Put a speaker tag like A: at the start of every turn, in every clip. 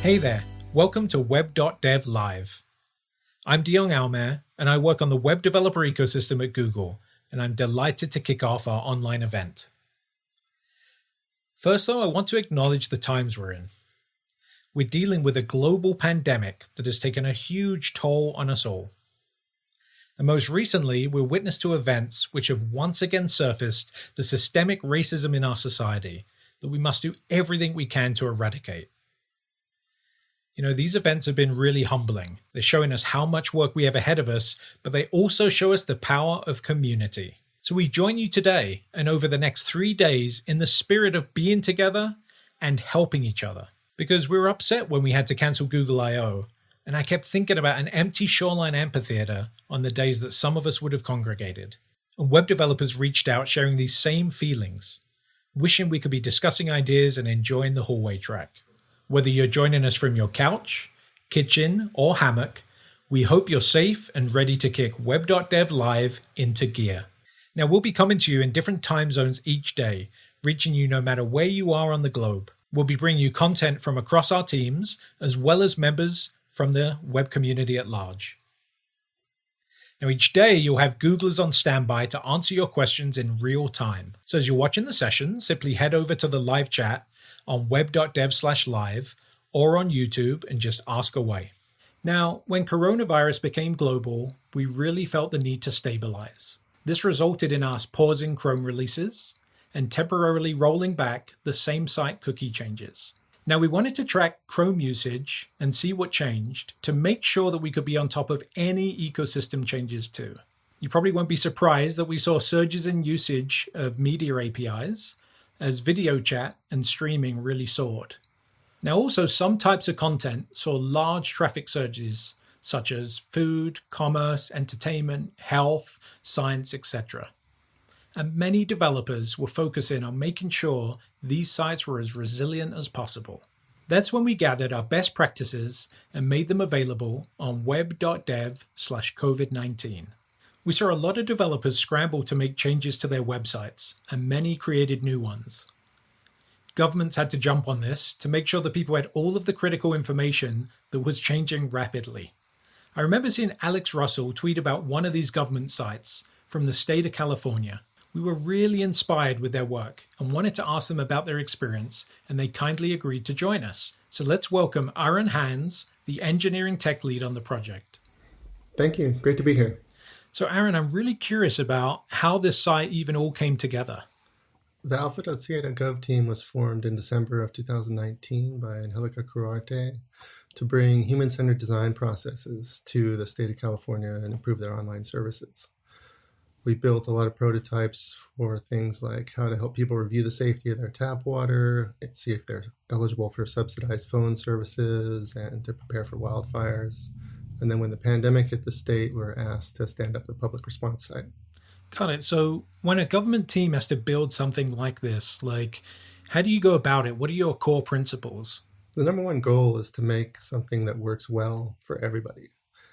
A: Hey there, welcome to Web.Dev Live. I'm Dion Almaer, and I work on the web developer ecosystem at Google, and I'm delighted to kick off our online event. First though, I want to acknowledge the times we're in. We're dealing with a global pandemic that has taken a huge toll on us all. And most recently, we're witness to events which have once again surfaced the systemic racism in our society that we must do everything we can to eradicate. These events have been really humbling. They're showing us how much work we have ahead of us, but they also show us the power of community. So we join you today and over the next 3 days in the spirit of being together and helping each other. Because we were upset when we had to cancel Google I/O, and I kept thinking about an empty Shoreline amphitheater on the days that some of us would have congregated. And web developers reached out sharing these same feelings, wishing we could be discussing ideas and enjoying the hallway track. Whether you're joining us from your couch, kitchen, or hammock, we hope you're safe and ready to kick Web.Dev Live into gear. Now, we'll be coming to you in different time zones each day, reaching you no matter where you are on the globe. We'll be bringing you content from across our teams, as well as members from the web community at large. Now, each day you'll have Googlers on standby to answer your questions in real time. So as you're watching the session, simply head over to the live chat on web.dev/live or on YouTube and just ask away. Now, when coronavirus became global, we really felt the need to stabilize. This resulted in us pausing Chrome releases and temporarily rolling back the same site cookie changes. Now, we wanted to track Chrome usage and see what changed to make sure that we could be on top of any ecosystem changes too. You probably won't be surprised that we saw surges in usage of media APIs, as video chat and streaming really soared. Now also some types of content saw large traffic surges such as food, commerce, entertainment, health, science, etc. And many developers were focusing on making sure these sites were as resilient as possible. That's when we gathered our best practices and made them available on web.dev/COVID-19. We saw a lot of developers scramble to make changes to their websites, and many created new ones. Governments had to jump on this to make sure that people had all of the critical information that was changing rapidly. I remember seeing Alex Russell tweet about one of these government sites from the state of California. We were really inspired with their work and wanted to ask them about their experience, and they kindly agreed to join us. So let's welcome Aaron Hans, the engineering tech lead on the project.
B: Thank you. Great to be here.
A: So Aaron, I'm really curious about how this site even all came together.
B: The alpha.ca.gov team was formed in December of 2019 by Angelica Cuarte to bring human-centered design processes to the state of California and improve their online services. We built a lot of prototypes for things like how to help people review the safety of their tap water, see if they're eligible for subsidized phone services, and to prepare for wildfires. And then when the pandemic hit the state, we were asked to stand up the public response site.
A: Got it. So when a government team has to build something like this, how do you go about it? What are your core principles?
B: The number one goal is to make something that works well for everybody.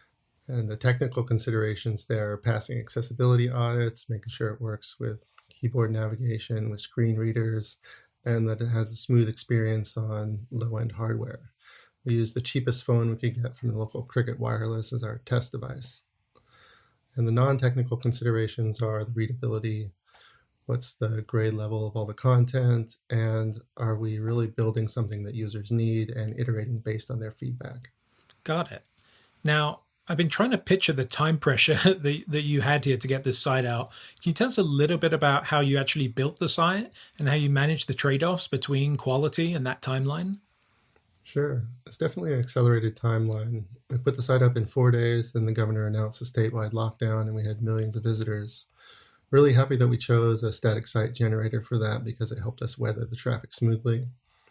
B: And the technical considerations there are passing accessibility audits, making sure it works with keyboard navigation, with screen readers, and that it has a smooth experience on low-end hardware. We used the cheapest phone we could get from the local Cricket Wireless as our test device. And the non-technical considerations are the readability, what's the grade level of all the content, and are we really building something that users need and iterating based on their feedback.
A: Got it. Now, I've been trying to picture the time pressure that you had here to get this site out. Can you tell us a little bit about how you actually built the site and how you managed the trade-offs between quality and that timeline?
B: Sure. It's definitely an accelerated timeline. We put the site up in 4 days, then the governor announced a statewide lockdown, and we had millions of visitors. Really happy that we chose a static site generator for that because it helped us weather the traffic smoothly.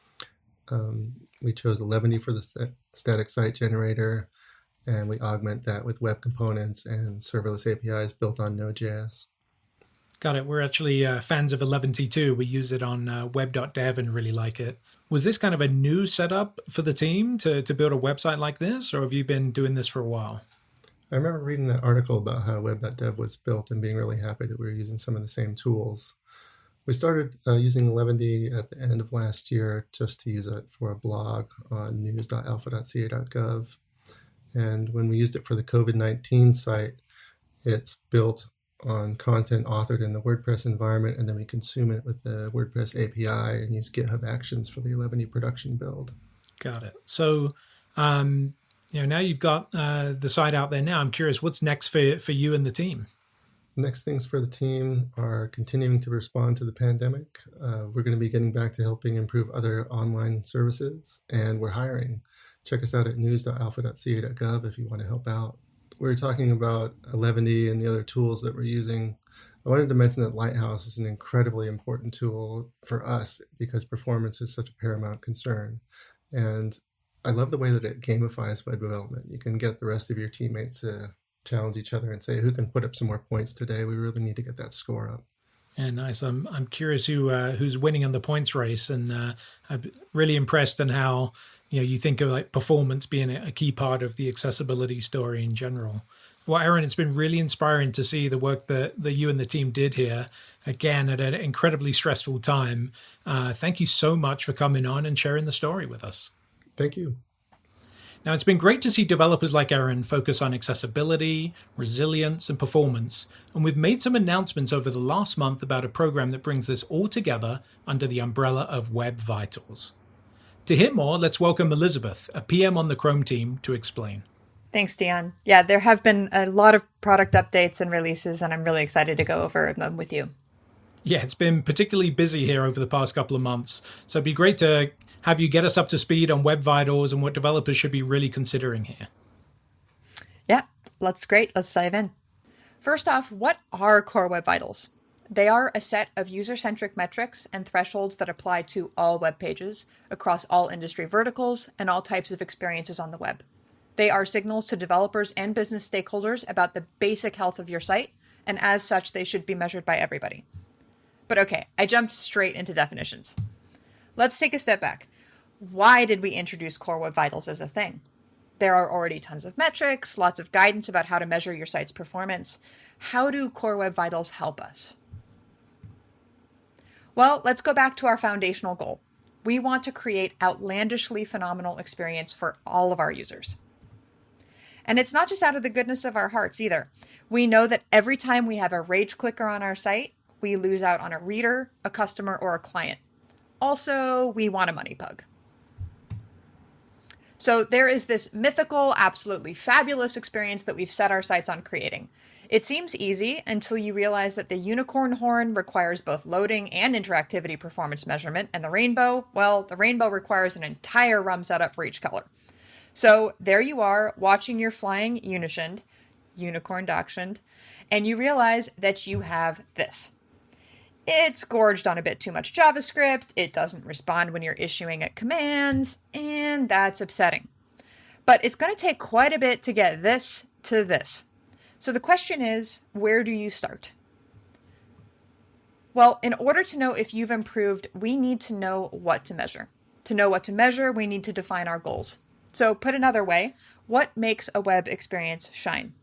B: We chose 11 for the static site generator, and we augment that with web components and serverless APIs built on Node.js.
A: Got it. We're actually fans of 11t too. We use it on web.dev and really like it. Was this kind of a new setup for the team to build a website like this, or have you been doing this for a while?
B: I remember reading that article about how web.dev was built and being really happy that we were using some of the same tools. We started using 11D at the end of last year just to use it for a blog on news.alpha.ca.gov. And when we used it for the COVID-19 site, it's built on content authored in the WordPress environment, and then we consume it with the WordPress API and use GitHub Actions for the 11D production build.
A: Got it. So, now you've got the site out there now. I'm curious, what's next for you and the team?
B: Next things for the team are continuing to respond to the pandemic. We're going to be getting back to helping improve other online services, and we're hiring. Check us out at news.alpha.ca.gov if you want to help out. We were talking about 11D and the other tools that we're using. I wanted to mention that Lighthouse is an incredibly important tool for us because performance is such a paramount concern. And I love the way that it gamifies web development. You can get the rest of your teammates to challenge each other and say, who can put up some more points today? We really need to get that score up.
A: Yeah, nice. I'm curious who's winning on the points race, and I'm really impressed in how you think of like performance being a key part of the accessibility story in general. Well, Aaron, it's been really inspiring to see the work that you and the team did here, again, at an incredibly stressful time. Thank you so much for coming on and sharing the story with us.
B: Thank you.
A: Now, it's been great to see developers like Aaron focus on accessibility, resilience, and performance. And we've made some announcements over the last month about a program that brings this all together under the umbrella of Web Vitals. To hear more, let's welcome Elizabeth, a PM on the Chrome team, to explain.
C: Thanks, Dion. Yeah, there have been a lot of product updates and releases, and I'm really excited to go over them with you.
A: Yeah, it's been particularly busy here over the past couple of months, so it'd be great to have you get us up to speed on Web Vitals and what developers should be really considering here.
C: Yeah, that's great. Let's dive in. First off, what are Core Web Vitals? They are a set of user-centric metrics and thresholds that apply to all web pages across all industry verticals and all types of experiences on the web. They are signals to developers and business stakeholders about the basic health of your site, and as such, they should be measured by everybody. But okay, I jumped straight into definitions. Let's take a step back. Why did we introduce Core Web Vitals as a thing? There are already tons of metrics, lots of guidance about how to measure your site's performance. How do Core Web Vitals help us? Well, let's go back to our foundational goal. We want to create outlandishly phenomenal experience for all of our users. And it's not just out of the goodness of our hearts either. We know that every time we have a rage clicker on our site, we lose out on a reader, a customer, or a client. Also, we want a money pug. So there is this mythical, absolutely fabulous experience that we've set our sights on creating. It seems easy until you realize that the unicorn horn requires both loading and interactivity performance measurement, and the rainbow requires an entire RUM setup for each color. So there you are, watching your flying unicorn dachshund, and you realize that you have this. It's gorged on a bit too much JavaScript, it doesn't respond when you're issuing it commands, and that's upsetting. But it's going to take quite a bit to get this to this. So the question is, where do you start? Well, in order to know if you've improved, we need to know what to measure. To know what to measure, we need to define our goals. So put another way, what makes a web experience shine?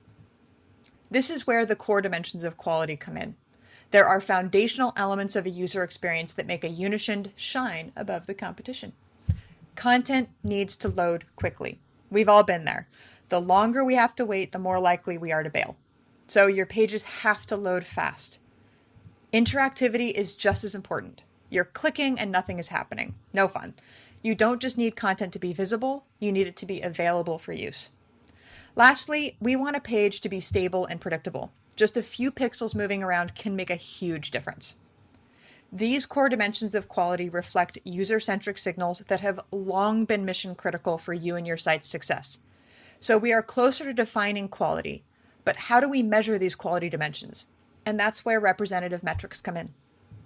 C: This is where the core dimensions of quality come in. There are foundational elements of a user experience that make a Unishind shine above the competition. Content needs to load quickly. We've all been there. The longer we have to wait, the more likely we are to bail. So your pages have to load fast. Interactivity is just as important. You're clicking and nothing is happening. No fun. You don't just need content to be visible, you need it to be available for use. Lastly, we want a page to be stable and predictable. Just a few pixels moving around can make a huge difference. These core dimensions of quality reflect user-centric signals that have long been mission critical for you and your site's success. So we are closer to defining quality, but how do we measure these quality dimensions? And that's where representative metrics come in.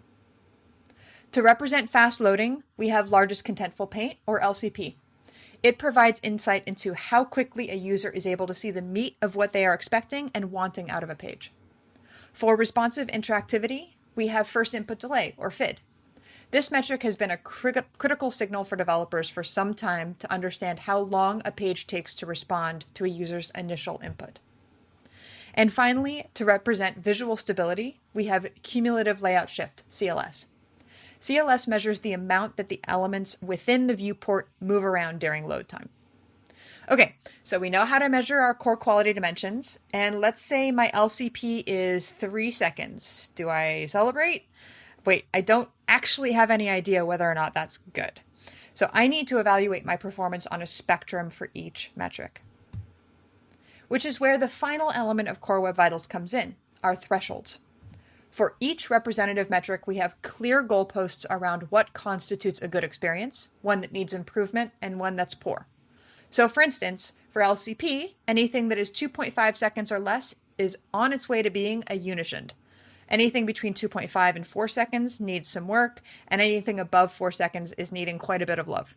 C: To represent fast loading, we have largest contentful paint, or LCP. It provides insight into how quickly a user is able to see the meat of what they are expecting and wanting out of a page. For responsive interactivity, we have first input delay, or FID. This metric has been a critical signal for developers for some time to understand how long a page takes to respond to a user's initial input. And finally, to represent visual stability, we have cumulative layout shift, CLS. CLS measures the amount that the elements within the viewport move around during load time. Okay, so we know how to measure our core quality dimensions, and let's say my LCP is 3 seconds. Do I celebrate? Wait, I don't actually have any idea whether or not that's good. So I need to evaluate my performance on a spectrum for each metric, which is where the final element of Core Web Vitals comes in, our thresholds. For each representative metric, we have clear goalposts around what constitutes a good experience, one that needs improvement, and one that's poor. So for instance, for LCP, anything that is 2.5 seconds or less is on its way to being a Unishend. Anything between 2.5 and 4 seconds needs some work, and anything above 4 seconds is needing quite a bit of love.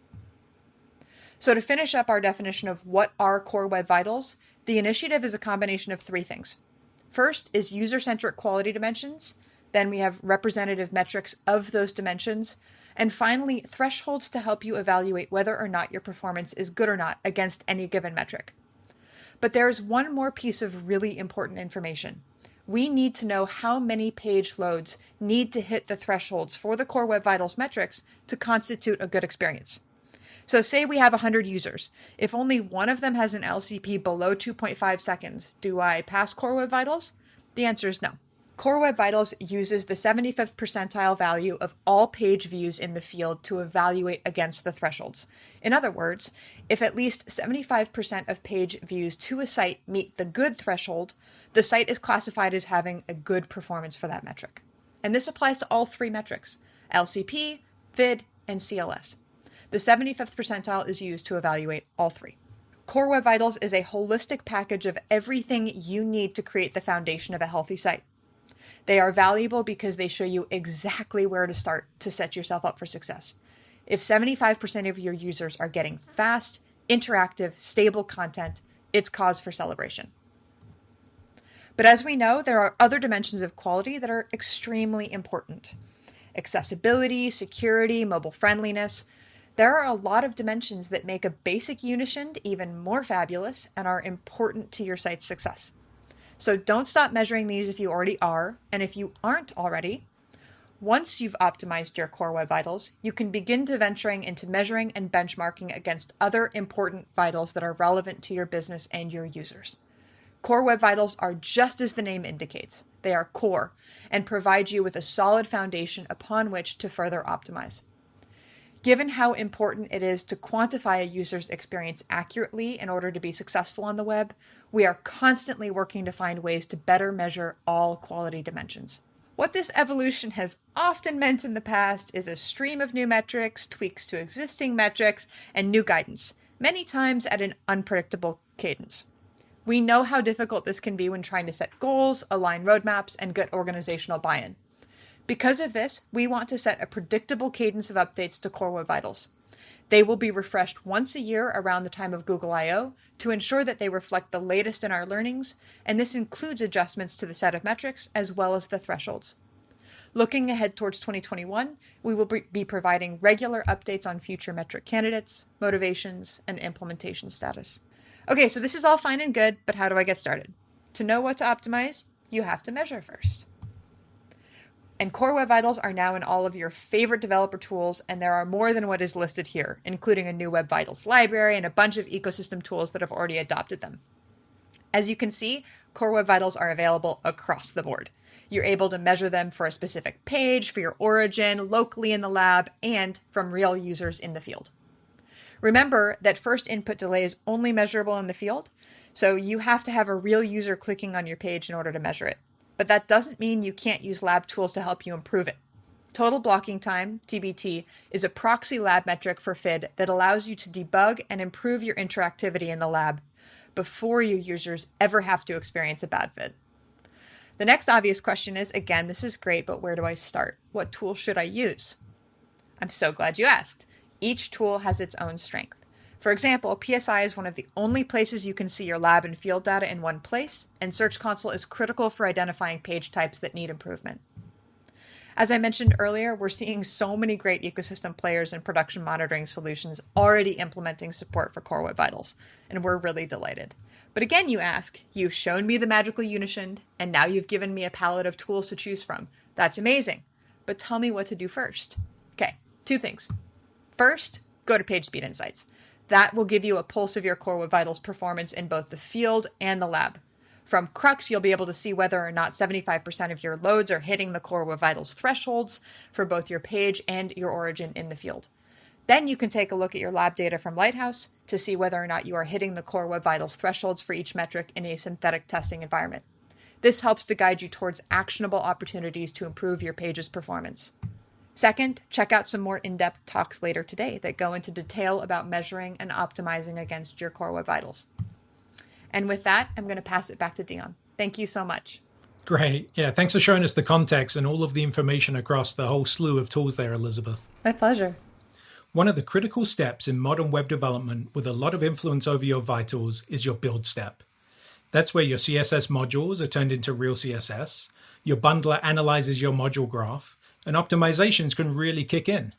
C: So to finish up our definition of what are Core Web Vitals, the initiative is a combination of 3 things. First is user-centric quality dimensions, then we have representative metrics of those dimensions, and finally, thresholds to help you evaluate whether or not your performance is good or not against any given metric. But there is one more piece of really important information. We need to know how many page loads need to hit the thresholds for the Core Web Vitals metrics to constitute a good experience. So say we have 100 users. If only one of them has an LCP below 2.5 seconds, do I pass Core Web Vitals? The answer is no. Core Web Vitals uses the 75th percentile value of all page views in the field to evaluate against the thresholds. In other words, if at least 75% of page views to a site meet the good threshold, the site is classified as having a good performance for that metric. And this applies to all 3 metrics, LCP, VID, and CLS. The 75th percentile is used to evaluate all 3. Core Web Vitals is a holistic package of everything you need to create the foundation of a healthy site. They are valuable because they show you exactly where to start to set yourself up for success. If 75% of your users are getting fast, interactive, stable content, it's cause for celebration. But as we know, there are other dimensions of quality that are extremely important. Accessibility, security, mobile friendliness. There are a lot of dimensions that make a basic Unishend even more fabulous and are important to your site's success. So don't stop measuring these if you already are, and if you aren't already, once you've optimized your Core Web Vitals, you can begin to venturing into measuring and benchmarking against other important vitals that are relevant to your business and your users. Core Web Vitals are just as the name indicates. They are core and provide you with a solid foundation upon which to further optimize. Given how important it is to quantify a user's experience accurately in order to be successful on the web, we are constantly working to find ways to better measure all quality dimensions. What this evolution has often meant in the past is a stream of new metrics, tweaks to existing metrics, and new guidance, many times at an unpredictable cadence. We know how difficult this can be when trying to set goals, align roadmaps, and get organizational buy-in. Because of this, we want to set a predictable cadence of updates to Core Web Vitals. They will be refreshed once a year around the time of Google I/O to ensure that they reflect the latest in our learnings, and this includes adjustments to the set of metrics as well as the thresholds. Looking ahead towards 2021, we will be providing regular updates on future metric candidates, motivations, and implementation status. Okay, so this is all fine and good, but how do I get started? To know what to optimize, you have to measure first. And Core Web Vitals are now in all of your favorite developer tools, and there are more than what is listed here, including a new Web Vitals library and a bunch of ecosystem tools that have already adopted them. As you can see, Core Web Vitals are available across the board. You're able to measure them for a specific page, for your origin, locally in the lab, and from real users in the field. Remember that first input delay is only measurable in the field, so you have to have a real user clicking on your page in order to measure it. But that doesn't mean you can't use lab tools to help you improve it. Total blocking time, TBT, is a proxy lab metric for FID that allows you to debug and improve your interactivity in the lab before your users ever have to experience a bad FID. The next obvious question is, again, this is great, but where do I start? What tool should I use? I'm so glad you asked. Each tool has its own strength. For example, PSI is one of the only places you can see your lab and field data in one place, and Search Console is critical for identifying page types that need improvement. As I mentioned earlier, we're seeing so many great ecosystem players and production monitoring solutions already implementing support for Core Web Vitals, and we're really delighted. But again, you ask, you've shown me the magical Unishind, and now you've given me a palette of tools to choose from. That's amazing. But tell me what to do first. Okay, 2 things. First, go to PageSpeed Insights. That will give you a pulse of your Core Web Vitals performance in both the field and the lab. From Crux, you'll be able to see whether or not 75% of your loads are hitting the Core Web Vitals thresholds for both your page and your origin in the field. Then you can take a look at your lab data from Lighthouse to see whether or not you are hitting the Core Web Vitals thresholds for each metric in a synthetic testing environment. This helps to guide you towards actionable opportunities to improve your page's performance. Second, check out some more in-depth talks later today that go into detail about measuring and optimizing against your Core Web Vitals. And with that, I'm going to pass it back to Dion. Thank you so much.
A: Great. Yeah, thanks for showing us the context and all of the information across the whole slew of tools there, Elizabeth.
C: My pleasure.
A: One of the critical steps in modern web development with a lot of influence over your vitals is your build step. That's where your CSS modules are turned into real CSS, your bundler analyzes your module graph, and optimizations can really kick in.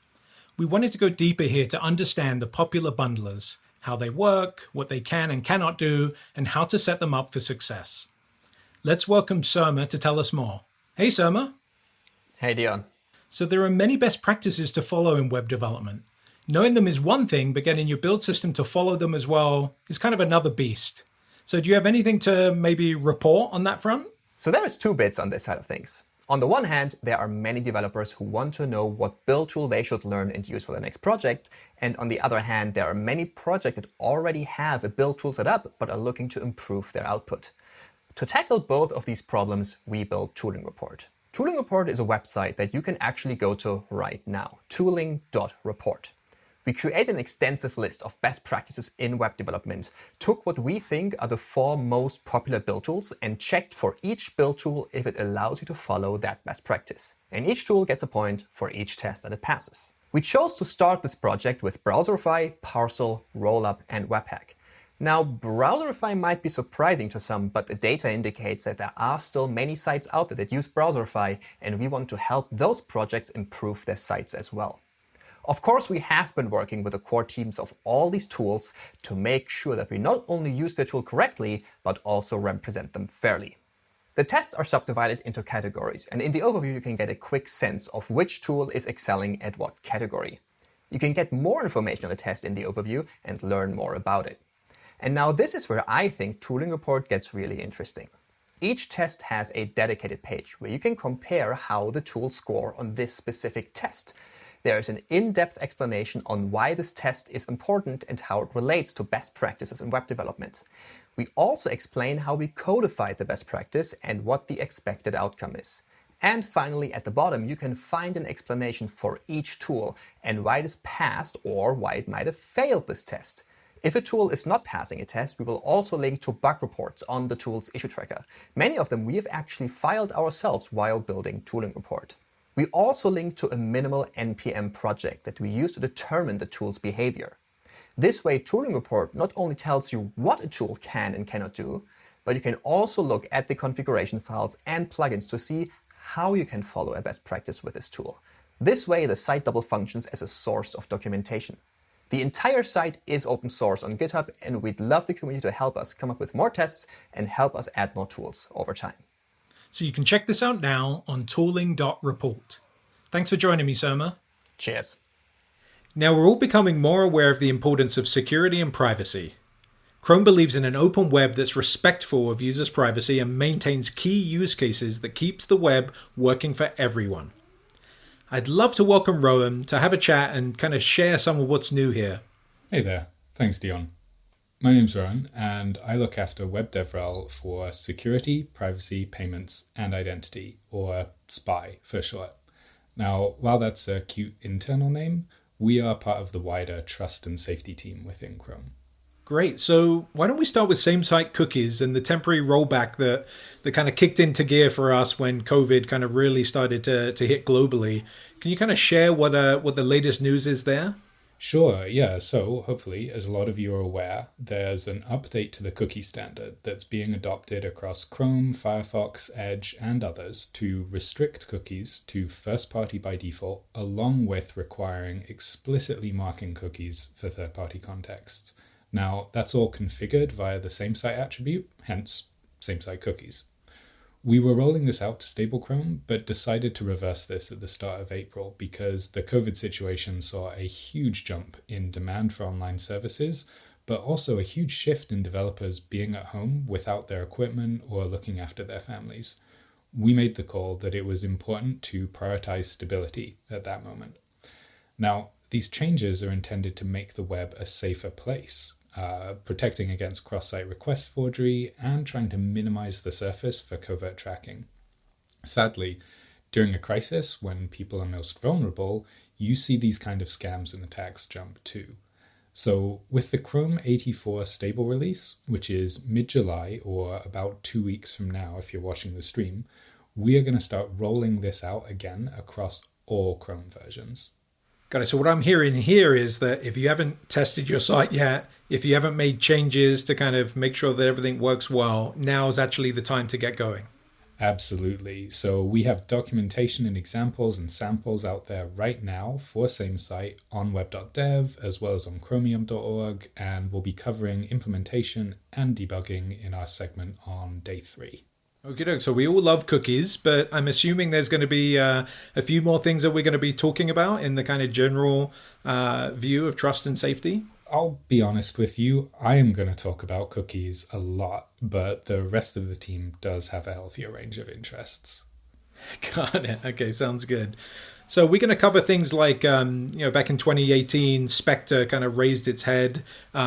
A: We wanted to go deeper here to understand the popular bundlers, how they work, what they can and cannot do, and how to set them up for success. Let's welcome Surma to tell us more. Hey, Surma.
D: Hey, Dion.
A: So there are many best practices to follow in web development. Knowing them is one thing, but getting your build system to follow them as well is kind of another beast. So do you have anything to maybe report on that front?
D: So there is 2 bits on this side of things. On the one hand, there are many developers who want to know what build tool they should learn and use for their next project. And on the other hand, there are many projects that already have a build tool set up, but are looking to improve their output. To tackle both of these problems, we built Tooling Report. Tooling Report is a website that you can actually go to right now, tooling.report. We create an extensive list of best practices in web development, took what we think are the 4 most popular build tools and checked for each build tool if it allows you to follow that best practice. And each tool gets a point for each test that it passes. We chose to start this project with Browserify, Parcel, Rollup, and Webpack. Now, Browserify might be surprising to some, but the data indicates that there are still many sites out there that use Browserify, and we want to help those projects improve their sites as well. Of course, we have been working with the core teams of all these tools to make sure that we not only use the tool correctly, but also represent them fairly. The tests are subdivided into categories, and in the overview you can get a quick sense of which tool is excelling at what category. You can get more information on the test in the overview and learn more about it. And now this is where I think Tooling Report gets really interesting. Each test has a dedicated page where you can compare how the tools score on this specific test. There is an in-depth explanation on why this test is important and how it relates to best practices in web development. We also explain how we codified the best practice and what the expected outcome is. And finally, at the bottom, you can find an explanation for each tool and why it is passed or why it might have failed this test. If a tool is not passing a test, we will also link to bug reports on the tool's issue tracker. Many of them we have actually filed ourselves while building Tooling Report. We also link to a minimal NPM project that we use to determine the tool's behavior. This way, Tooling Report not only tells you what a tool can and cannot do, but you can also look at the configuration files and plugins to see how you can follow a best practice with this tool. This way, the site double functions as a source of documentation. The entire site is open source on GitHub, and we'd love the community to help us come up with more tests and help us add more tools over time.
A: So you can check this out now on tooling.report. Thanks for joining me, Surma.
D: Cheers.
A: Now we're all becoming more aware of the importance of security and privacy. Chrome believes in an open web that's respectful of users' privacy and maintains key use cases that keeps the web working for everyone. I'd love to welcome Rowan to have a chat and kind of share some of what's new here.
E: Hey there. Thanks, Dion. My name's Rowan, and I look after WebDevRel for security, privacy, payments, and identity, or SPI for short. Now, while that's a cute internal name, we are part of the wider trust and safety team within Chrome.
A: Great. So why don't we start with same-site cookies and the temporary rollback that kind of kicked into gear for us when COVID kind of really started to hit globally. Can you kind of share what the latest news is there?
E: Sure, yeah. So hopefully, as a lot of you are aware, there's an update to the cookie standard that's being adopted across Chrome, Firefox, Edge, and others to restrict cookies to first-party by default, along with requiring explicitly marking cookies for third-party contexts. Now, that's all configured via the same site attribute, hence same site cookies. We were rolling this out to stable Chrome, but decided to reverse this at the start of April because the COVID situation saw a huge jump in demand for online services, but also a huge shift in developers being at home without their equipment or looking after their families. We made the call that it was important to prioritize stability at that moment. Now, these changes are intended to make the web a safer place, protecting against cross-site request forgery and trying to minimize the surface for covert tracking. Sadly, during a crisis when people are most vulnerable, you see these kind of scams and attacks jump too. So with the Chrome 84 stable release, which is mid-July or about 2 weeks from now if you're watching the stream, we are going to start rolling this out again across all Chrome versions.
A: Got it. So what I'm hearing here is that if you haven't tested your site yet, if you haven't made changes to kind of make sure that everything works well, now is actually the time to get going.
E: Absolutely. So we have documentation and examples and samples out there right now for same site on web.dev as well as on chromium.org, and we'll be covering implementation and debugging in our segment on day 3.
A: Okay, so we all love cookies, but I'm assuming there's going to be a few more things that we're going to be talking about in the kind of general view of trust and safety.
E: I'll be honest with you, I am going to talk about cookies a lot, but the rest of the team does have a healthier range of interests.
A: Got it. Okay, sounds good. So we're going to cover things like, back in 2018, Spectre kind of raised its head,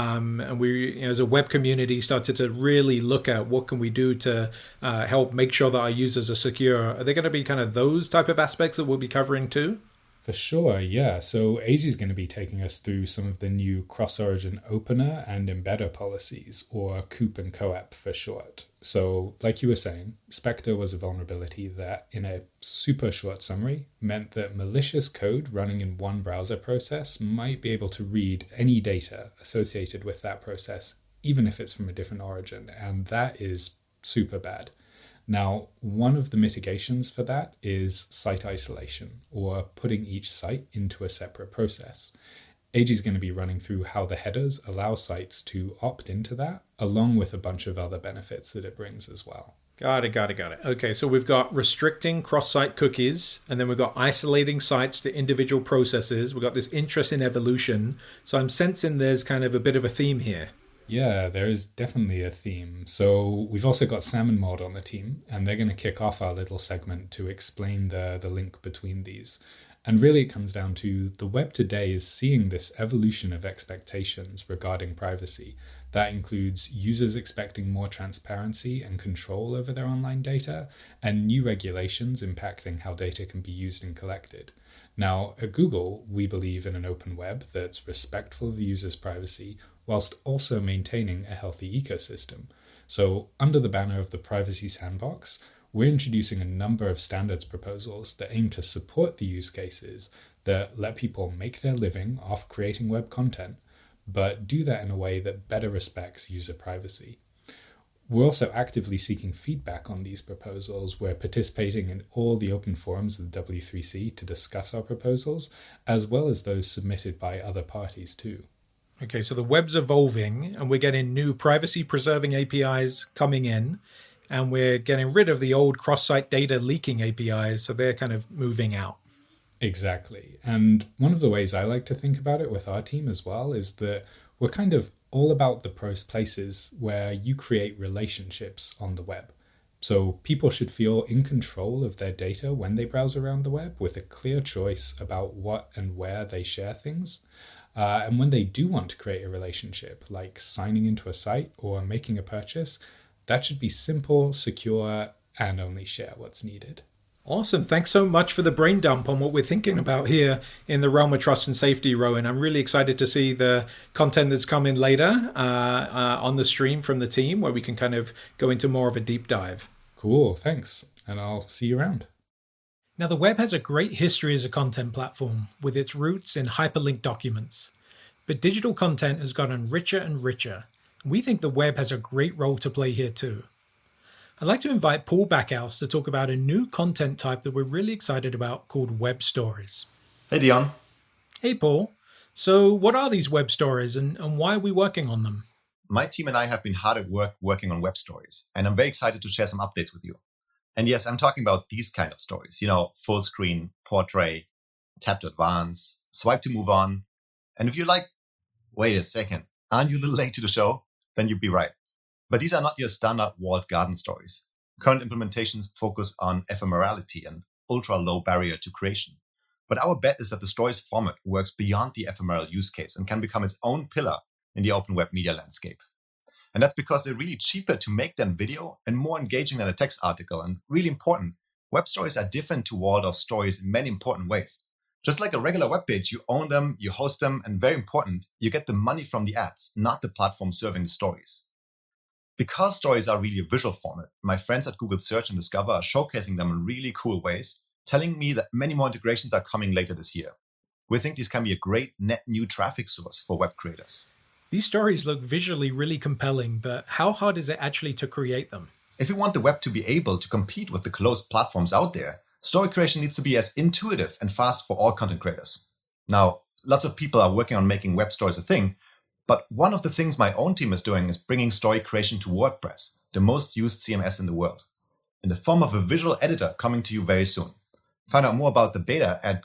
A: and we, as a web community, started to really look at what can we do to help make sure that our users are secure. Are there going to be kind of those type of aspects that we'll be covering too?
E: For sure, yeah. So AG is going to be taking us through some of the new cross-origin opener and embedder policies, or COOP and COAP for short. So, like you were saying, Spectre was a vulnerability that, in a super short summary, meant that malicious code running in one browser process might be able to read any data associated with that process, even if it's from a different origin, and that is super bad. Now, one of the mitigations for that is site isolation, or putting each site into a separate process. AG is going to be running through how the headers allow sites to opt into that, along with a bunch of other benefits that it brings as well.
A: Got it. Okay, so we've got restricting cross-site cookies, and then we've got isolating sites to individual processes. We've got this interesting evolution. So I'm sensing there's kind of a bit of a theme here.
E: Yeah, there is definitely a theme. So we've also got Sam and Maud on the team, and they're going to kick off our little segment to explain the link between these. And really it comes down to the web today is seeing this evolution of expectations regarding privacy. That includes users expecting more transparency and control over their online data, and new regulations impacting how data can be used and collected. Now, at Google, we believe in an open web that's respectful of the user's privacy, whilst also maintaining a healthy ecosystem. So, under the banner of the Privacy Sandbox, we're introducing a number of standards proposals that aim to support the use cases that let people make their living off creating web content, but do that in a way that better respects user privacy. We're also actively seeking feedback on these proposals. We're participating in all the open forums of the W3C to discuss our proposals, as well as those submitted by other parties too.
A: Okay, so the web's evolving, and we're getting new privacy-preserving APIs coming in, and we're getting rid of the old cross-site data leaking APIs, so they're kind of moving out.
E: Exactly. And one of the ways I like to think about it with our team as well is that we're kind of all about the places where you create relationships on the web. So people should feel in control of their data when they browse around the web, with a clear choice about what and where they share things. And when they do want to create a relationship, like signing into a site or making a purchase, that should be simple, secure, and only share what's needed.
A: Awesome. Thanks so much for the brain dump on what we're thinking about here in the realm of trust and safety, Rowan. I'm really excited to see the content that's coming later on the stream from the team, where we can kind of go into more of a deep dive.
E: Cool. Thanks. And I'll see you around.
A: Now, the web has a great history as a content platform, with its roots in hyperlinked documents. But digital content has gotten richer and richer. We think the web has a great role to play here too. I'd like to invite Paul Backhouse to talk about a new content type that we're really excited about called web stories.
F: Hey, Dion.
A: Hey, Paul. So what are these web stories and why are we working on them?
F: My team and I have been hard at work working on web stories, and I'm very excited to share some updates with you. And yes, I'm talking about these kind of stories, full screen, portrait, tap to advance, swipe to move on. And if you're like, wait a second, aren't you a little late to the show? Then you'd be right. But these are not your standard walled garden stories. Current implementations focus on ephemerality and ultra low barrier to creation. But our bet is that the stories format works beyond the ephemeral use case and can become its own pillar in the open web media landscape. And that's because they're really cheaper to make than video and more engaging than a text article. And really important, web stories are different to walled-off stories in many important ways. Just like a regular web page, you own them, you host them, and very important, you get the money from the ads, not the platform serving the stories. Because stories are really a visual format, my friends at Google Search and Discover are showcasing them in really cool ways, telling me that many more integrations are coming later this year. We think these can be a great net new traffic source for web creators.
A: These stories look visually really compelling, but how hard is it actually to create them?
F: If you want the web to be able to compete with the closed platforms out there, story creation needs to be as intuitive and fast for all content creators. Now, lots of people are working on making web stories a thing, but one of the things my own team is doing is bringing story creation to WordPress, the most used CMS in the world, in the form of a visual editor coming to you very soon. Find out more about the beta at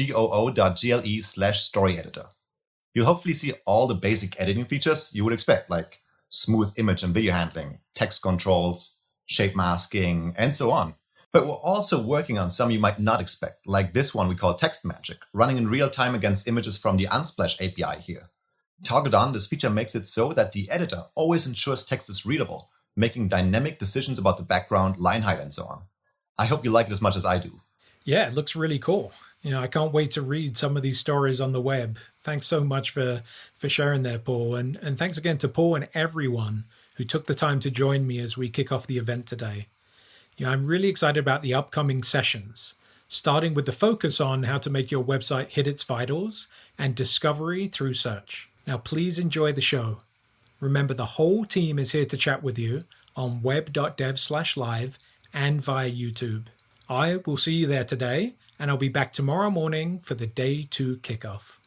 F: goo.gle/story editor. You'll hopefully see all the basic editing features you would expect, like smooth image and video handling, text controls, shape masking, and so on. But we're also working on some you might not expect, like this one we call Text Magic, running in real time against images from the Unsplash API here. Targeted on, this feature makes it so that the editor always ensures text is readable, making dynamic decisions about the background, line height, and so on. I hope you like it as much as I do.
A: Yeah, it looks really cool. I can't wait to read some of these stories on the web. Thanks so much for sharing there, Paul. And thanks again to Paul and everyone who took the time to join me as we kick off the event today. I'm really excited about the upcoming sessions, starting with the focus on how to make your website hit its vitals and discovery through search. Now, please enjoy the show. Remember, the whole team is here to chat with you on web.dev/live and via YouTube. I will see you there today, and I'll be back tomorrow morning for the day 2 kickoff.